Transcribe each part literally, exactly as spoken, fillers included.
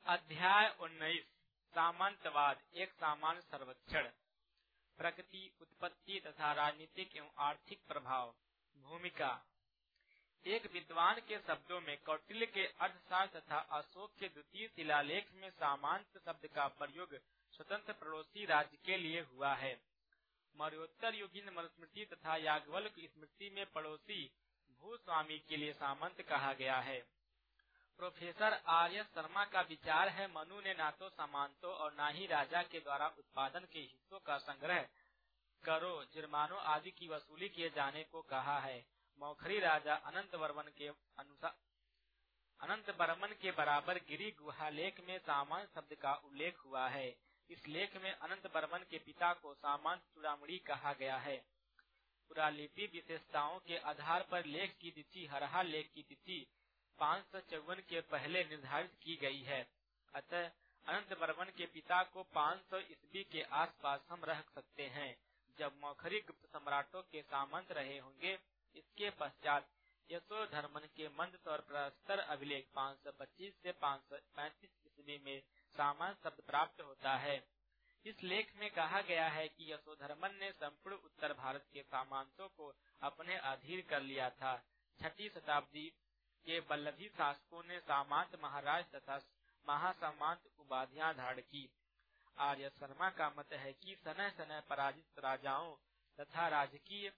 अध्याय उन्नीस सामंतवाद एक सामान्य सर्वेक्षण। प्रकृति, उत्पत्ति तथा राजनीतिक एवं आर्थिक प्रभाव। भूमिका। एक विद्वान के शब्दों में कौटिल्य के अर्थशास्त्र तथा अशोक के द्वितीय शिलालेख में सामंत शब्द का प्रयोग स्वतंत्र पड़ोसी राज्य के लिए हुआ है। मौर्योत्तर युगीन मनुस्मृति तथा याज्ञवल्क्य की स्मृति में पड़ोसी भूस्वामी के लिए सामंत कहा गया है। प्रोफेसर आर एस शर्मा का विचार है, मनु ने ना तो सामंतों और ना ही राजा के द्वारा उत्पादन के हिस्सों का संग्रह, करों, जुर्मानों आदि की वसूली किए जाने को कहा है। मौखरी राजा अनंत वर्मन के अनुसार अनंत वर्मन के बराबर गिरी गुहा लेख में सामंत शब्द का उल्लेख हुआ है। इस लेख में अनंत वर्मन के पिता को सामंत चूड़ामणि कहा गया है। पुरालिपि विशेषताओं के आधार पर लेख की तिथि हरहा लेख की तिथि पाँच सौ चौवन के पहले निर्धारित की गई है। अतः अनंत वर्मन के पिता को पाँच सौ ईस्वी के आसपास हम रख सकते हैं, जब मौखरी गुप्त सम्राटों के सामंत रहे होंगे। इसके पश्चात यशोधर्मन के मंद और प्रस्तर अभिलेख पाँच सौ पच्चीस से पाँच सौ पैंतीस ईस्वी में सामंत शब्द प्राप्त होता है। इस लेख में कहा गया है कि यशोधर्मन ने संपूर्ण उत्तर भारत के सामंतों को अपने अधीन कर लिया था। छठी शताब्दी के बल्लभी शासकों ने सामंत महाराज तथा महासामंत उपाधियां धारण की। आर्य शर्मा का मत है कि सनह सनह पराजित राजाओं तथा राजकीय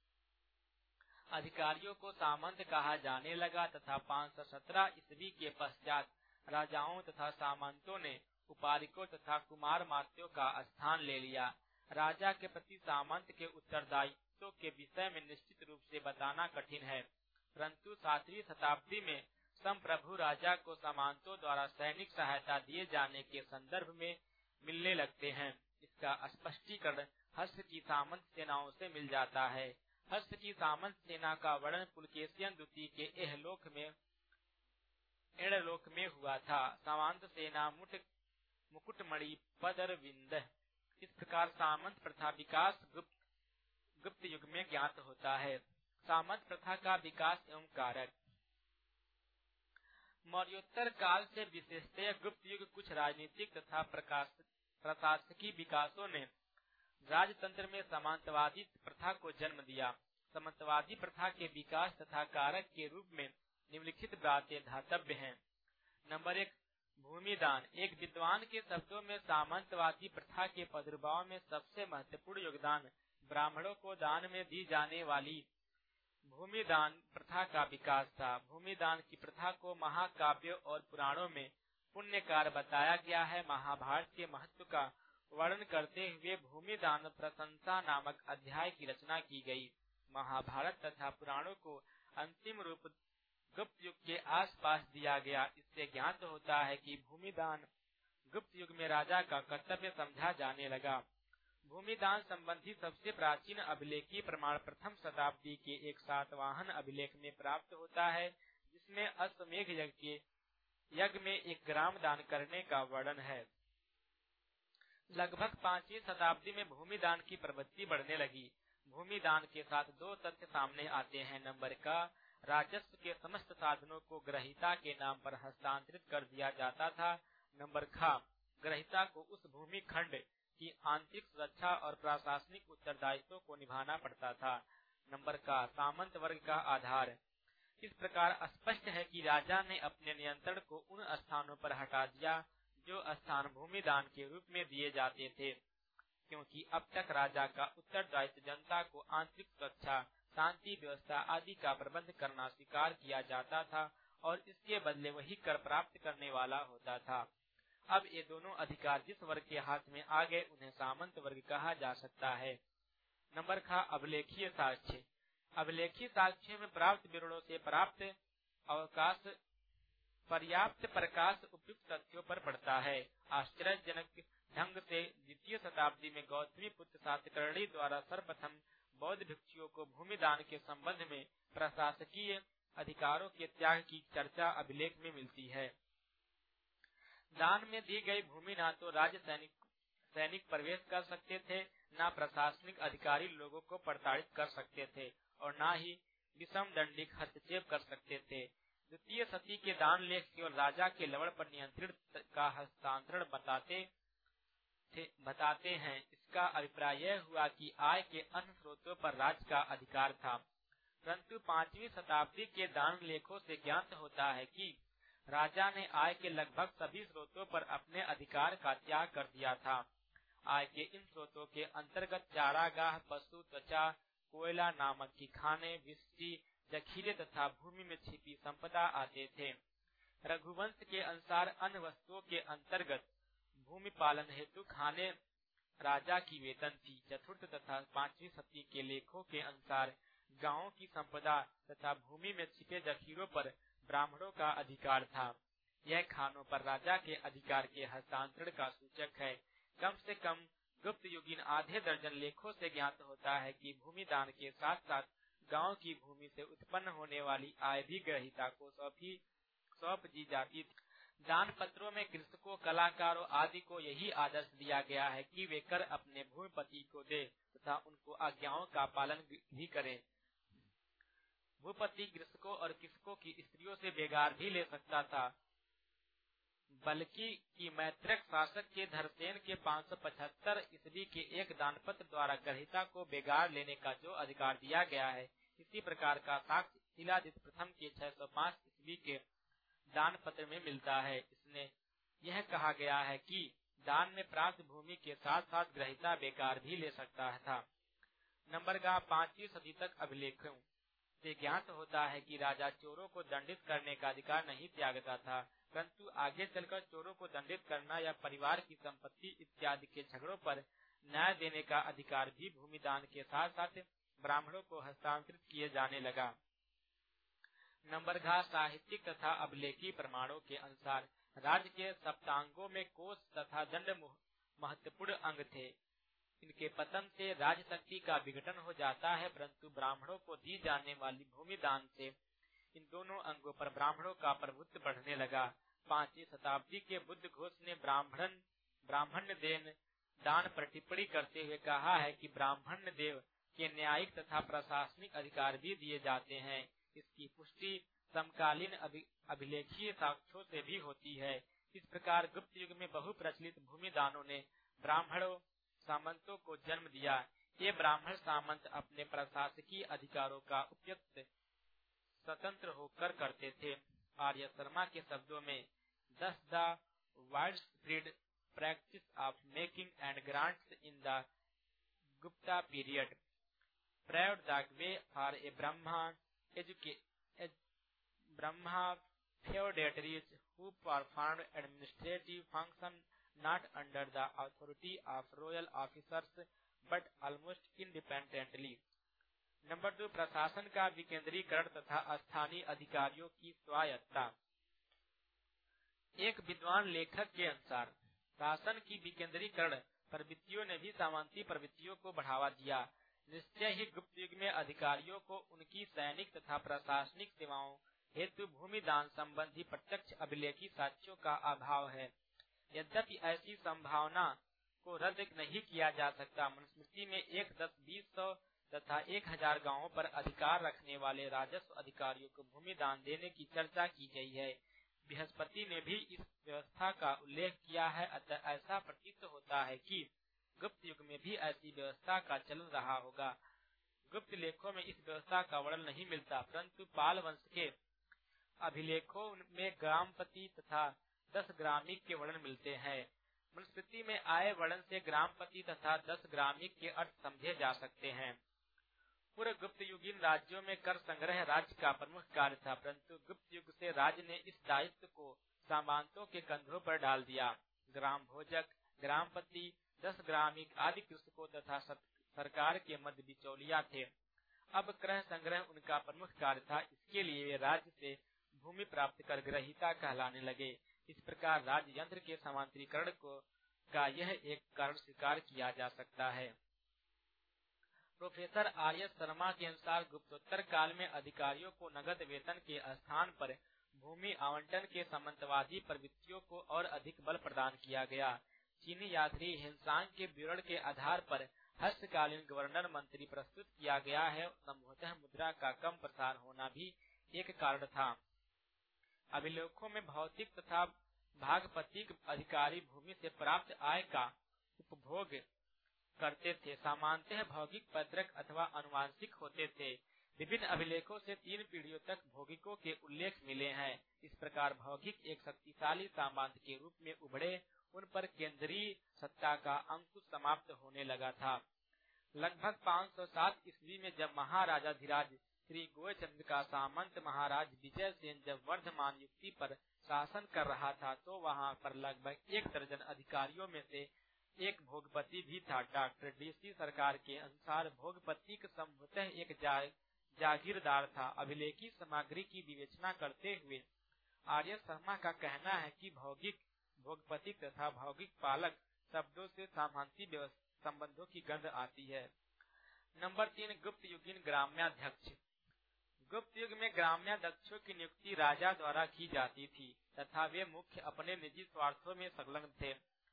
अधिकारियों को सामंत कहा जाने लगा तथा पाँच सौ सत्रह ईस्वी के पश्चात राजाओं तथा सामंतों ने उपाधिकों तथा कुमार मात्यों का स्थान ले लिया। राजा के प्रति सामंत के उत्तरदायित्व के विषय में निश्चित रूप से बताना कठिन है, परंतु सातवीं शताब्दी में संप्रभु राजा को सामंतों द्वारा सैनिक सहायता दिए जाने के संदर्भ में मिलने लगते हैं। इसका स्पष्टीकरण हर्ष की सामंत सेनाओं से मिल जाता है। हर्ष की सामंत सेना का वर्णन पुलकेशियन द्वितीय के एहलोक में एड़लोक में हुआ था। सामंत सेना मुठ मुकुटमणि पदरविंद। इस प्रकार सामंत प्रथा विकास गुप्त गुप्त युग में ज्ञात होता है। सामंत प्रथा का विकास एवं कारक। मौर्योत्तर काल से विशेषतः गुप्त युग कुछ राजनीतिक तथा प्रशासकीय विकासों ने राजतंत्र में सामंतवादी प्रथा को जन्म दिया। सामंतवादी प्रथा के विकास तथा कारक के रूप में निम्नलिखित बातें धातव्य हैं। नंबर एक, भूमिदान। एक विद्वान के शब्दों में सामंतवादी प्रथा के प्रादुर्भाव में सबसे महत्वपूर्ण योगदान ब्राह्मणों को दान में दी जाने वाली भूमिदान प्रथा का विकास था। भूमिदान की प्रथा को महाकाव्यों और पुराणों में पुण्य कार्य बताया गया है। महाभारत के महत्व का वर्णन करते हुए भूमिदान प्रशंसा नामक अध्याय की रचना की गई। महाभारत तथा पुराणों को अंतिम रूप गुप्त युग के आसपास दिया गया। इससे ज्ञात होता है कि भूमिदान गुप्त युग में राजा का कर्तव्य समझा जाने लगा। भूमिदान संबंधी सबसे प्राचीन अभिलेखीय प्रमाण प्रथम शताब्दी के एक सातवाहन अभिलेख में प्राप्त होता है, जिसमें अश्वमेध यज्ञ के यज्ञ में एक ग्राम दान करने का वर्णन है। लगभग पांचवी शताब्दी में भूमिदान की प्रवृत्ति बढ़ने लगी। भूमिदान के साथ दो तथ्य सामने आते हैं। नंबर का, राजस्व के समस्त साधनों को ग्रहीता के नाम पर हस्तांतरित कर दिया जाता था। नंबर खा, ग्रहीता को उस भूमि खंड की आंतरिक सुरक्षा और प्रशासनिक उत्तरदायित्व को निभाना पड़ता था। नंबर का, सामंत वर्ग का आधार। इस प्रकार स्पष्ट है कि राजा ने अपने नियंत्रण को उन स्थानों पर हटा दिया जो स्थान भूमिदान के रूप में दिए जाते थे, क्योंकि अब तक राजा का उत्तरदायित्व जनता को आंतरिक सुरक्षा, शांति व्यवस्था आदि का प्रबंध करना स्वीकार किया जाता था और इसके बदले वही कर प्राप्त करने वाला होता था। अब ये दोनों अधिकार जिस वर्ग के हाथ में आ गए उन्हें सामंत वर्ग कहा जा सकता है। नंबर खा, अभिलेखीय साक्ष्य। अभिलेखीय साक्ष्यों में प्राप्त विवरणों से प्राप्त अवकाश पर्याप्त प्रकाश उपयुक्त तथ्यों पर पड़ता है। आश्चर्यजनक ढंग से द्वितीय शताब्दी में गौतमी पुत्र सातकर्णी द्वारा सर्वप्रथम बौद्ध भिक्षुओं को भूमिदान के संबंध में प्रशासकीय अधिकारों के त्याग की चर्चा अभिलेख में मिलती है। दान में दी गई भूमि न तो राज्य सैनिक सैनिक प्रवेश कर सकते थे, न प्रशासनिक अधिकारी लोगों को प्रताड़ित कर सकते थे और न ही विषम दंडिक हस्तक्षेप कर सकते थे। द्वितीय सती के दान लेख केवल राजा के लवण पर नियंत्रण का हस्तांतरण बताते थे बताते हैं। इसका अभिप्राय यह हुआ कि आय के अन्य स्रोतों पर राज्य का अधिकार था, परंतु पांचवी शताब्दी के दान लेखों से ज्ञात होता है कि राजा ने आय के लगभग सभी स्रोतों पर अपने अधिकार का त्याग कर दिया था। आय के इन स्रोतों के अंतर्गत चारागाह, पशु, त्वचा, कोयला, नामक की खाने, विष्टि, जखीरे तथा भूमि में छिपी संपदा आते थे। रघुवंश के अनुसार अन्य वस्तुओं के अंतर्गत भूमि पालन हेतु खाने राजा की वेतन थी। चतुर्थ तथा पांचवी शती के लेखों के अनुसार गांवों की संपदा तथा भूमि में छिपे जखीरों पर ब्राह्मणों का अधिकार था। यह खानों पर राजा के अधिकार के हस्तांतरण का सूचक है। कम से कम गुप्त युगीन आधे दर्जन लेखों से ज्ञात होता है कि भूमि दान के साथ साथ गांव की भूमि से उत्पन्न होने वाली आय भी ग्रहीता को सौंपी सौंप दी जाती थी। दान पत्रों में कृषकों, कलाकारों आदि को यही आदर्श दिया गया है कि वे कर अपने भूमिपति को दे तथा उनको आज्ञाओं का पालन भी करें। भूपति कृषकों और कृषकों की स्त्रियों से बेगार भी ले सकता था, बल्कि कि मैत्रक शासक के धरसेन के पाँच सौ पचहत्तर ईस्वी के एक दानपत्र द्वारा ग्रहीता को बेगार लेने का जो अधिकार दिया गया है, इसी प्रकार का साक्ष्य शिलादित्य प्रथम के छह सौ पाँच ईस्वी के दान पत्र में मिलता है। इसमें यह कहा गया है कि दान में प्राप्त भूमि के साथ साथ ग्रहीता बेकार भी ले सकता था। नंबर का पांचवी सदी तक अभिलेखों से ज्ञात होता है कि राजा चोरों को दंडित करने का अधिकार नहीं त्यागता था, परंतु आगे चलकर चोरों को दंडित करना या परिवार की संपत्ति इत्यादि के झगड़ों पर न्याय देने का अधिकार भी भूमि दान के साथ साथ ब्राह्मणों को हस्तांतरित किए जाने लगा। नंबर घा साहित्यिक तथा अभिलेखी प्रमाणों के अनुसार राज्य के सप्तांगों में कोष तथा दंड महत्वपूर्ण अंग थे। इनके पतन से राजशक्ति का विघटन हो जाता है, परंतु ब्राह्मणों को दी जाने वाली भूमि दान से इन दोनों अंगों पर ब्राह्मणों का प्रभुत्व बढ़ने लगा। पांचवी शताब्दी के बुद्ध घोष ने ब्राह्मण ब्राह्मण्य देन दान पर टिप्पणी करते हुए कहा है कि ब्राह्मण्य देव के न्यायिक तथा प्रशासनिक अधिकार भी दिए जाते हैं। इसकी पुष्टि समकालीन अभिलेखीय साक्ष्यों से भी होती है। इस प्रकार गुप्त युग में बहुप्रचलित भूमि दानों ने ब्राह्मणों सामंतों को जन्म दिया। ये ब्राह्मण सामंत अपने प्रशासकीय अधिकारों का उपयुक्त स्वतंत्र होकर करते थे। आर्य शर्मा के शब्दों में thus the wide spread practice of making and grants in the Gupta period paved the way for a Brahma educated Brahma feudatories who performed administrative functions not under the authority of royal officers but almost independently. Number दो, प्रशासन का विकेंद्रीकरण तथा स्थानीय अधिकारियों की स्वायत्तता। एक विद्वान लेखक के अनुसार शासन की विकेंद्रीकरण प्रवृत्तियों ने भी सामंती प्रवृत्तियों को बढ़ावा दिया। निश्चय ही गुप्त युग में अधिकारियों को उनकी सैनिक तथा प्रशासनिक सेवाओं हेतु भूमि दान संबंधी प्रत्यक्ष अभिलेखी साक्ष्यों का अभाव है। यद्यपि ऐसी संभावना को रद्द नहीं किया जा सकता। मनुस्मृति में एक दस बीस सौ तथा एक हजार गाँवों पर अधिकार रखने वाले राजस्व अधिकारियों को भूमि दान देने की चर्चा की गई है। बृहस्पति ने भी इस व्यवस्था का उल्लेख किया है। अतः ऐसा प्रतीत होता है कि गुप्त युग में भी ऐसी व्यवस्था का चलन रहा होगा। गुप्त लेखों में इस व्यवस्था का वर्णन नहीं मिलता, परंतु पाल वंश के अभिलेखों में ग्रामपति तथा दस ग्रामिक के वर्णन मिलते हैं। मनुस्मृति में आए वर्णन से ग्रामपति तथा दस ग्रामिक के अर्थ समझे जा सकते हैं। पूर्व गुप्त युगीन राज्यों में कर संग्रह राज्य का प्रमुख कार्य था, परंतु गुप्त युग से राज्य ने इस दायित्व को सामंतों के कंधों पर डाल दिया। ग्राम भोजक, ग्रामपति, दस ग्रामिक आदि कृषकों तथा सरकार के मध्य बिचौलिया थे। अब क्रय संग्रह उनका प्रमुख कार्य था। इसके लिए वे राज्य से भूमि प्राप्त कर ग्रहीता कहलाने लगे। इस प्रकार राज्य यंत्र के समांतरीकरण को का यह एक कारण स्वीकार किया जा सकता है। प्रोफेसर आर एस शर्मा के अनुसार गुप्तोत्तर काल में अधिकारियों को नगद वेतन के स्थान पर भूमि आवंटन के सामंतवादी प्रवृत्तियों को और अधिक बल प्रदान किया गया। चीनी यात्री हिंसांग के विवरण के आधार पर हस्तकालीन गवर्नर मंत्री प्रस्तुत किया गया है। संभवतः मुद्रा का कम प्रसार होना भी एक कारण था। अभिलेखों में भौतिक तथा भागपतिक अधिकारी भूमि से प्राप्त आय का उपभोग करते थे। सामान्यतः भौतिक पत्रक अथवा अनुवांशिक होते थे। विभिन्न अभिलेखों से तीन पीढ़ियों तक भौतिकों के उल्लेख मिले हैं। इस प्रकार भौतिक एक शक्तिशाली सामंत के रूप में उभरे, उन पर केंद्रीय सत्ता का अंकुश समाप्त होने लगा था। लगभग पाँच सौ सात ईस्वी में जब महाराजाधिराज श्री गोचंद का सामंत महाराज विजय सेन जब वर्धमान युक्ति पर शासन कर रहा था, तो वहां पर लगभग एक दर्जन अधिकारियों में से एक भोगपति भी था। डॉक्टर डीसी सरकार के अनुसार भोगपति संभवतः एक जा, जागीरदार था। अभिलेखी सामग्री की विवेचना करते हुए आर्य शर्मा का कहना है कि भौगिक भोगपति तथा भौगिक पालक शब्दों से सामंती संबंधों की गंध आती है। नंबर तीन, गुप्त युगीन ग्राम्याध्यक्ष। गुप्त युग में ग्राम्याध्यक्षों की नियुक्ति राजा द्वारा की जाती थी तथा वे मुख्य अपने निजी स्वार्थों में संलग्न थे।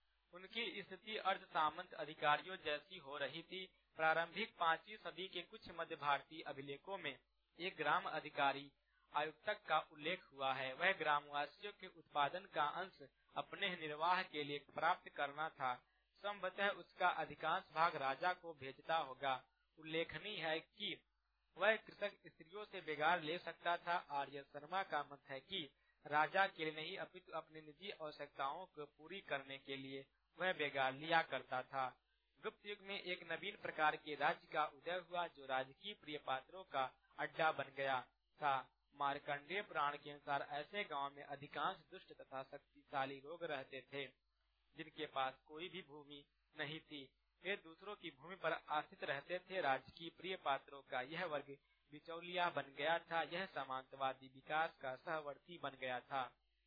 उनकी स्थिति अर्ध सामंत अधिकारियों जैसी हो रही थी। प्रारंभिक पांचवी सदी के कुछ मध्य भारतीय अभिलेखों में एक ग्राम अधिकारी आयुक्तक का उल्लेख हुआ है। वह ग्रामवासियों के उत्पादन का अंश अपने निर्वाह के लिए प्राप्त करना था। संभवतः उसका अधिकांश भाग राजा को भेजता होगा। उल्लेखनीय है कि वह कृषक स्त्रियों से बेगार ले सकता था। आर्य शर्मा का मत है कि राजा के लिए नहीं अपितु अपनी निजी आवश्यकताओं को पूरी करने के लिए वह बेगार लिया करता था। गुप्त युग में एक नवीन प्रकार के राज्य का उदय हुआ जो राजकीय प्रिय पात्रों का अड्डा बन गया था। मार्कंडेय पुराण के अनुसार ऐसे गांव में अधिकांश दुष्ट तथा शक्तिशाली लोग रहते थे जिनके पास कोई भी भूमि नहीं थी। वे दूसरों की भूमि पर आश्रित रहते थे। राजकीय प्रिय पात्रों का यह वर्ग बिचौलिया बन गया था। यह सामंतवादी विकास का सहवर्ती बन गया था।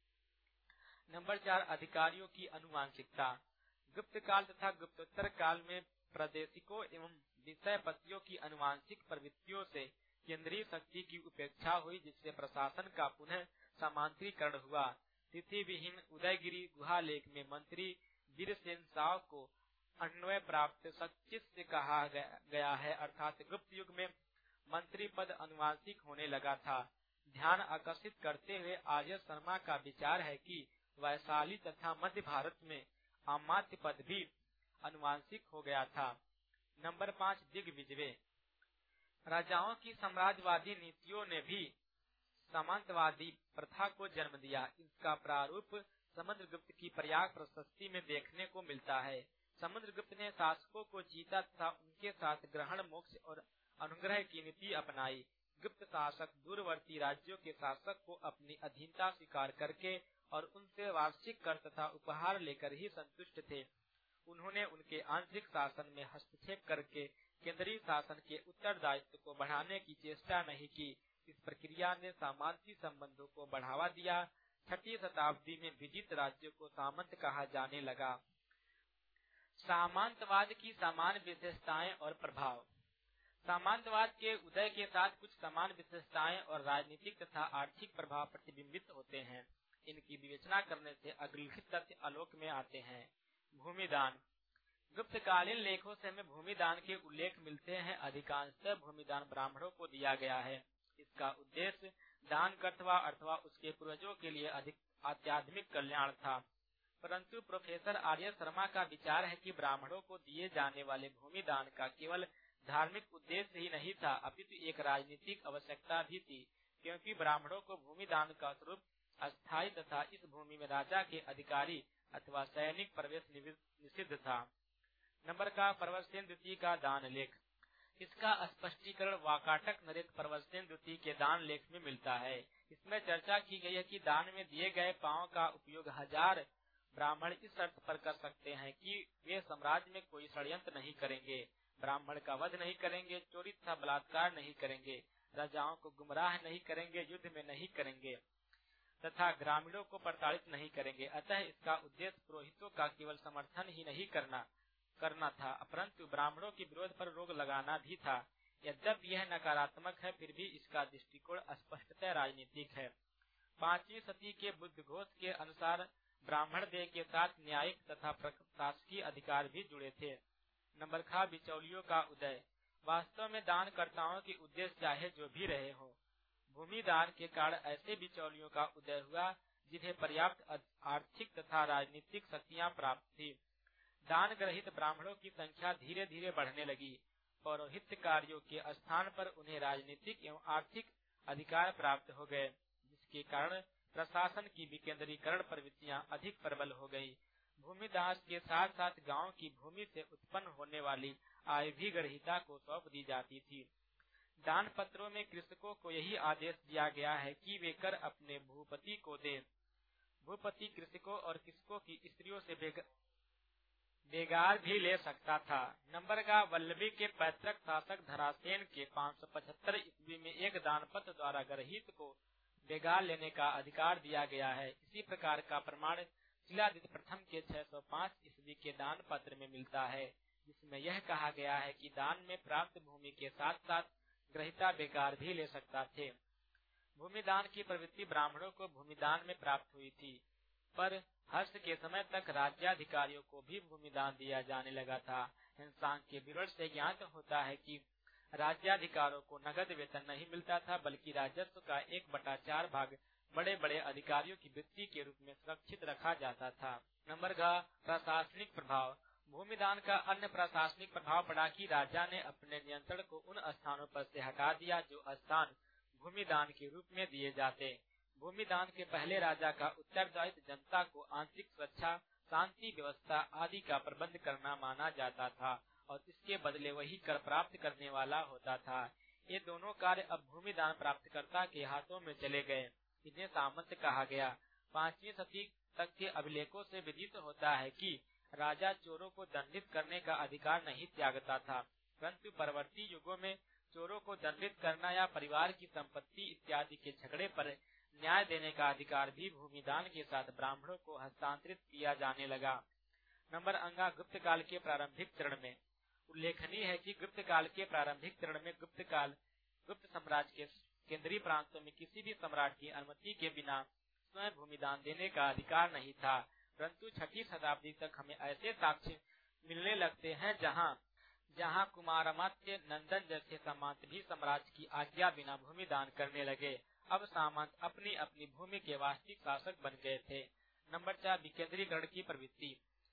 नंबर चार, अधिकारियों की अनुवांशिकता। गुप्त काल तथा गुप्तोत्तर काल में प्रादेशिकों एवं विषयपतियों की अनुवांशिक प्रवृत्तियों से केंद्रीय शक्ति की उपेक्षा हुई, जिससे प्रशासन का पुनः सामांतरीकरण हुआ। तिथि विहीन उदयगिरी गुहा लेख में मंत्री वीरसेन साव को अन्वय प्राप्त सचिव से कहा गया है, अर्थात गुप्त युग में मंत्री पद अनुवांशिक होने लगा था। ध्यान आकर्षित करते हुए आर्य शर्मा का विचार है कि वैशाली तथा मध्य भारत में अमात्य पद भी अनुवांशिक हो गया था। नंबर पाँच, दिग्विजय। राजाओं की साम्राज्यवादी नीतियों ने भी सामंतवादी प्रथा को जन्म दिया। इसका प्रारूप समुद्रगुप्त की प्रयाग प्रशस्ति में देखने को मिलता है। समुद्रगुप्त ने शासकों को जीता तथा उनके साथ ग्रहण मोक्ष और अनुग्रह की नीति अपनाई। गुप्त शासक दूरवर्ती राज्यों के शासक को अपनी अधीनता स्वीकार करके और उनसे वार्षिक कर तथा उपहार लेकर ही संतुष्ट थे। उन्होंने उनके आंतरिक शासन में हस्तक्षेप करके केंद्रीय शासन के उत्तरदायित्व को बढ़ाने की चेष्टा नहीं की। इस प्रक्रिया ने सामंती संबंधों को बढ़ावा दिया। छठी शताब्दी में विजित राज्यों को सामंत कहा जाने लगा। सामंतवाद की समान विशेषताएं और प्रभाव। सामंतवाद के उदय के साथ कुछ समान विशेषताएं और राजनीतिक तथा आर्थिक प्रभाव प्रतिबिंबित होते हैं। इनकी विवेचना करने से अग्रलिखित तथ्य आलोक में आते हैं। भूमिदान। गुप्तकालीन लेखों से हमें भूमिदान के उल्लेख मिलते हैं। अधिकांशतः भूमिदान ब्राह्मणों को दिया गया है। इसका उद्देश्य दान अथवा अथवा उसके पूर्वजों के लिए अधिक आध्यात्मिक कल्याण था। परंतु प्रोफेसर आर्य शर्मा का विचार है कि ब्राह्मणों को दिए जाने वाले भूमिदान का केवल धार्मिक उद्देश्य ही नहीं था, अपितु एक राजनीतिक आवश्यकता भी थी, क्योंकि ब्राह्मणों को भूमिदान का स्वरूप अस्थायी तथा इस भूमि में राजा के अधिकारी अथवा सैनिक प्रवेश निषिद्ध था। नंबर का प्रवरसेन द्वितीय का दान लेख। इसका स्पष्टीकरण वाकाटक नरेश प्रवरसेन द्वितीय के दान लेख में मिलता है। इसमें चर्चा की गई है कि दान में दिए गए पांव का उपयोग हजार ब्राह्मण इस शर्त पर कर सकते हैं कि वे साम्राज्य में कोई षड्यंत्र नहीं करेंगे, ब्राह्मण का वध नहीं करेंगे, चोरी तथा बलात्कार नहीं करेंगे, राजाओं को गुमराह नहीं करेंगे, युद्ध में नहीं करेंगे तथा ग्रामीणों को प्रताड़ित नहीं करेंगे। अतः इसका उद्देश्य पुरोहितों का केवल समर्थन ही नहीं करना करना था, परंतु ब्राह्मणों के विरोध पर रोक लगाना भी था। यद्यपि यह नकारात्मक है, फिर भी इसका दृष्टिकोण स्पष्टतः राजनीतिक है। पांचवी सदी के बुद्ध घोष के अनुसार ब्राह्मण देह के साथ न्यायिक तथा प्रशासकीय अधिकार भी जुड़े थे। नंबर खा, बिचौलियों का उदय। वास्तव में दानकर्ताओं के उद्देश्य चाहे जो भी रहे हो, भूमिदान के कारण ऐसे बिचौलियों का उदय हुआ जिन्हें पर्याप्त आर्थिक तथा राजनीतिक शक्तियां प्राप्त थी। दान ग्रहित ब्राह्मणों की संख्या धीरे धीरे बढ़ने लगी। पौरोहित्य कार्यों के स्थान पर उन्हें राजनीतिक एवं आर्थिक अधिकार प्राप्त हो गए, जिसके कारण प्रशासन की विकेंद्रीकरण प्रवृत्तियां अधिक प्रबल हो गई। भूमिदान के साथ साथ गांव की भूमि से उत्पन्न होने वाली आय भी गृहीता को सौंप दी जाती थी। दान पत्रों में कृषकों को यही आदेश दिया गया है कि वे कर अपने भूपति को दें। भूपति कृषकों और कृषकों की स्त्रियों से बेग, बेगार भी ले सकता था। नंबर का वल्लभी के पैतृक शासक धरासेन के पाँच सौ पचहत्तर ईस्वी में एक दान पत्र द्वारा गरहित को बेगार लेने का अधिकार दिया गया है। इसी प्रकार का प्रमाण शिलादित्य प्रथम के छह सौ पाँच ईस्वी के दान पत्र में मिलता है, जिसमें यह कहा गया है कि दान में प्राप्त भूमि के साथ साथ ग्रहिता बेगार भी ले सकता थे। भूमिदान की प्रवृत्ति ब्राह्मणों को भूमिदान में प्राप्त हुई थी, पर हर्ष के समय तक राज्याधिकारियों को भी भूमिदान दिया जाने लगा था। हिंसांग के विवरण से ज्ञात होता है कि राज्याधिकारियों को नगद वेतन नहीं मिलता था, बल्कि राजस्व का एक बटा चार भाग बड़े बड़े अधिकारियों की वृत्ति के रूप में सुरक्षित रखा जाता था। नंबर का प्रशासनिक प्रभाव। भूमिदान का अन्य प्रशासनिक प्रभाव पड़ा कि राजा ने अपने नियंत्रण को उन स्थानों पर से हटा दिया जो स्थान भूमिदान के रूप में दिए जाते। भूमिदान के पहले राजा का उत्तरदायित्व जनता को आंतरिक सुरक्षा, शांति व्यवस्था आदि का प्रबंध करना माना जाता था और इसके बदले वही कर प्राप्त करने वाला होता था। ये दोनों कार्य अब भूमिदान प्राप्तकर्ता के हाथों में चले गए। इन्हें सामंत कहा गया। पांचवी सदी तक के अभिलेखों से विदित होता है कि राजा चोरों को दंडित करने का अधिकार नहीं त्यागता था, परंतु परवर्ती युगों में चोरों को दंडित करना या परिवार की संपत्ति इत्यादि के झगड़े पर न्याय देने का अधिकार भी भूमिदान के साथ ब्राह्मणों को हस्तांतरित किया जाने लगा। नंबर अंगा गुप्त काल के प्रारंभिक चरण में। उल्लेखनीय है कि गुप्त काल के प्रारंभिक चरण में गुप्त काल गुप्त साम्राज्य के केंद्रीय प्रांतों में किसी भी सम्राट की अनुमति के बिना स्वयं भूमिदान देने का अधिकार नहीं था, परंतु छठी शताब्दी तक हमें ऐसे साक्ष्य मिलने लगते हैं जहां जहां कुमारामात्य नंदन जैसे सामंत भी साम्राज्य की आज्ञा बिना भूमिदान करने लगे। अब सामंत अपनी अपनी भूमि के वास्तविक शासक बन गए थे। नंबर चार विकेंद्रीकरण की प्रवृत्ति।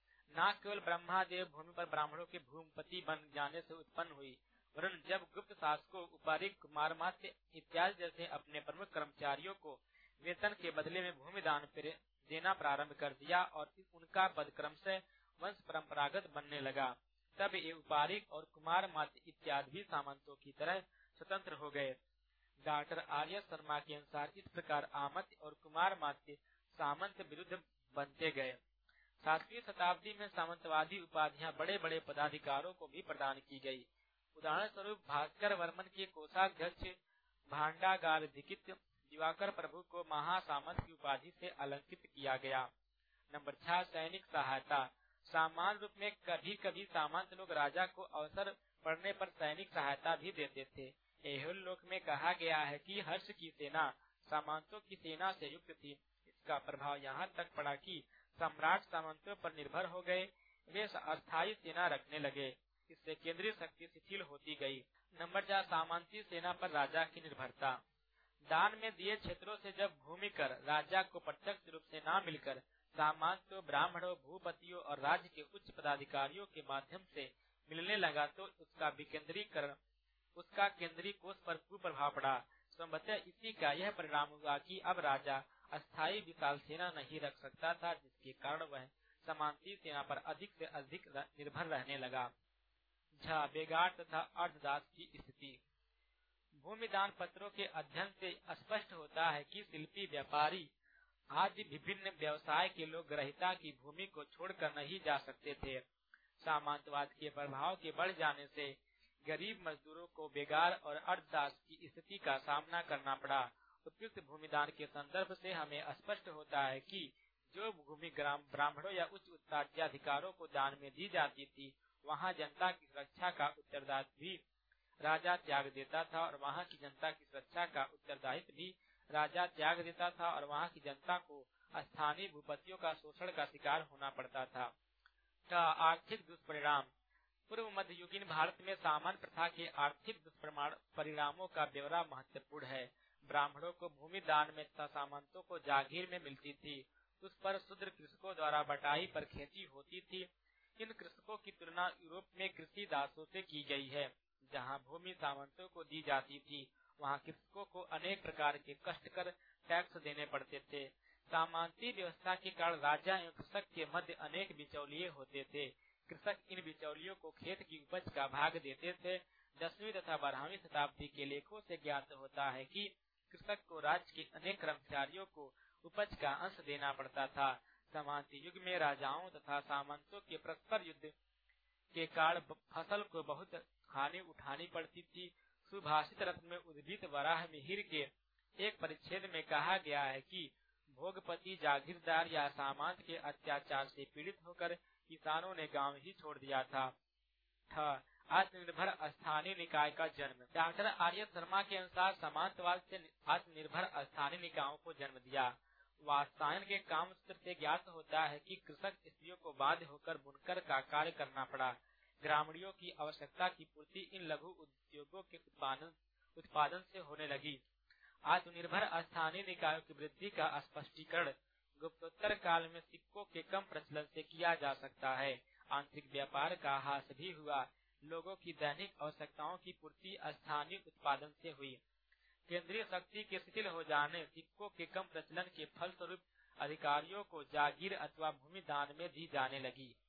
न केवल ब्रह्मादेव भूमि पर ब्राह्मणों के भूमिपति बन जाने से उत्पन्न हुई, वरन जब गुप्त शासकों उपारिक कुमारमात्य इत्यादि जैसे अपने प्रमुख कर्मचारियों को वेतन के बदले में भूमिदान देना प्रारंभ कर दिया और उनका पद क्रमशः वंश परंपरागत बनने लगा, तब ये उपारिक और कुमारमात्य इत्यादि भी सामंतों की तरह स्वतंत्र हो गए। डॉक्टर आर्य शर्मा के अनुसार इस प्रकार आमत्य और कुमारमात्य सामंत विरुद्ध बनते गए। सातवीं शताब्दी में सामंतवादी उपाधियां बड़े बड़े पदाधिकारों को भी प्रदान की गई। उदाहरण स्वरूप भास्कर वर्मन के कोषाध्यक्ष भांडागाराधिकृत दिवाकर प्रभु को महासामंत की उपाधि से अलंकृत किया गया। नंबर छह सैनिक सहायता। सामान्य रूप में कभी कभी सामंत लोग राजा को अवसर पड़ने पर सैनिक सहायता भी देते थे। एहुल लोक में कहा गया है कि हर्ष की सेना सामंतों की सेना से युक्त थी। इसका प्रभाव यहाँ तक पड़ा कि सम्राट सामंतों पर निर्भर हो गए, वे अस्थायी सेना रखने लगे। इससे केंद्रीय शक्ति शिथिल होती गई। नंबर चार सामंती सेना पर राजा की निर्भरता। दान में दिए क्षेत्रों से जब भूमि कर राजा को प्रत्यक्ष रूप से न मिलकर सामंतों, ब्राह्मणों, भूपतियों और राज्य के उच्च पदाधिकारियों के माध्यम से मिलने लगा तो उसका विकेंद्रीकरण उसका केंद्रीय कोष पर कुप्रभाव पड़ा। संभवतः इसी का यह परिणाम हुआ कि अब राजा अस्थायी विशाल सेना नहीं रख सकता था, जिसके कारण वह सामंती सेना पर अधिक से अधिक निर्भर रहने लगा। झा बेगार तथा अर्धदास की स्थिति। भूमिदान पत्रों के अध्ययन से स्पष्ट होता है कि शिल्पी, व्यापारी आदि विभिन्न व्यवसाय के लोग ग्रहिता की भूमि को छोड़कर नहीं जा सकते थे। सामंतवाद के प्रभाव के बढ़ जाने से गरीब मजदूरों को बेगार और अर्धदास की स्थिति का सामना करना पड़ा। उपयुक्त भूमिदान के संदर्भ से हमें स्पष्ट होता है कि जो भूमि ग्राम ब्राह्मणों या उच्च उत्तराधिकारों को दान में दी जाती थी, वहाँ जनता की सुरक्षा का उत्तरदायित्व भी राजा त्याग देता था और वहाँ की जनता की सुरक्षा का उत्तरदायित्व भी राजा त्याग देता था और वहाँ की जनता को स्थानीय भूपतियों का शोषण का शिकार होना पड़ता था। आर्थिक दुष्परिणाम। पूर्व मध्ययुगीन भारत में सामंत प्रथा के आर्थिक दुष्परिणामों का ब्यौरा महत्वपूर्ण है। ब्राह्मणों को भूमि दान में तथा सामंतों को जागीर में मिलती थी। उस पर शूद्र कृषकों द्वारा बटाई पर खेती होती थी। इन कृषकों की तुलना यूरोप में कृषि दासों से की गई है। जहाँ भूमि सामंतों को दी जाती थी, वहाँ कृषकों को अनेक प्रकार के कष्टकर टैक्स देने पड़ते थे। सामंती व्यवस्था के कारण राजा एवं कृषक के मध्य अनेक बिचौलिए होते थे। कृषक इन बिचौलियों को खेत की उपज का भाग देते थे। दसवीं तथा बारहवीं शताब्दी के लेखों से ज्ञात होता है कि कृषक को राज्य के अनेक कर्मचारियों को उपज का अंश देना पड़ता था। सामंती युग में राजाओं तथा सामंतों के परस्पर युद्ध के कारण फसल को बहुत हानि उठानी पड़ती थी। सुभाषित रत्न में उद्भित वराह मिहिर के एक परिच्छेद में कहा गया है कि भोगपति जागीरदार या सामंत के अत्याचार से पीड़ित होकर किसानों ने गांव ही छोड़ दिया था। आत्मनिर्भर स्थानीय निकाय का जन्म। डॉक्टर आर्य शर्मा के अनुसार सामंतवाद से आत्मनिर्भर स्थानीय निकायों को जन्म दिया। वात्सायन के काम सूत्र से ज्ञात होता है कि कृषक स्त्रियों को बाध्य होकर बुनकर का कार्य करना पड़ा। ग्रामीणों की आवश्यकता की पूर्ति इन लघु उद्योगों के उत्पादन उत्पादन से होने लगी। आत्मनिर्भर स्थानीय निकायों की वृद्धि का स्पष्टीकरण गुप्तोत्तर काल में सिक्कों के कम प्रचलन से किया जा सकता है। आंतरिक व्यापार का ह्रास भी हुआ। लोगों की दैनिक आवश्यकताओं की पूर्ति स्थानीय उत्पादन से हुई। केंद्रीय शक्ति के शिथिल हो जाने, सिक्कों के कम प्रचलन के फलस्वरूप अधिकारियों को जागीर अथवा भूमि दान में दी जाने लगी।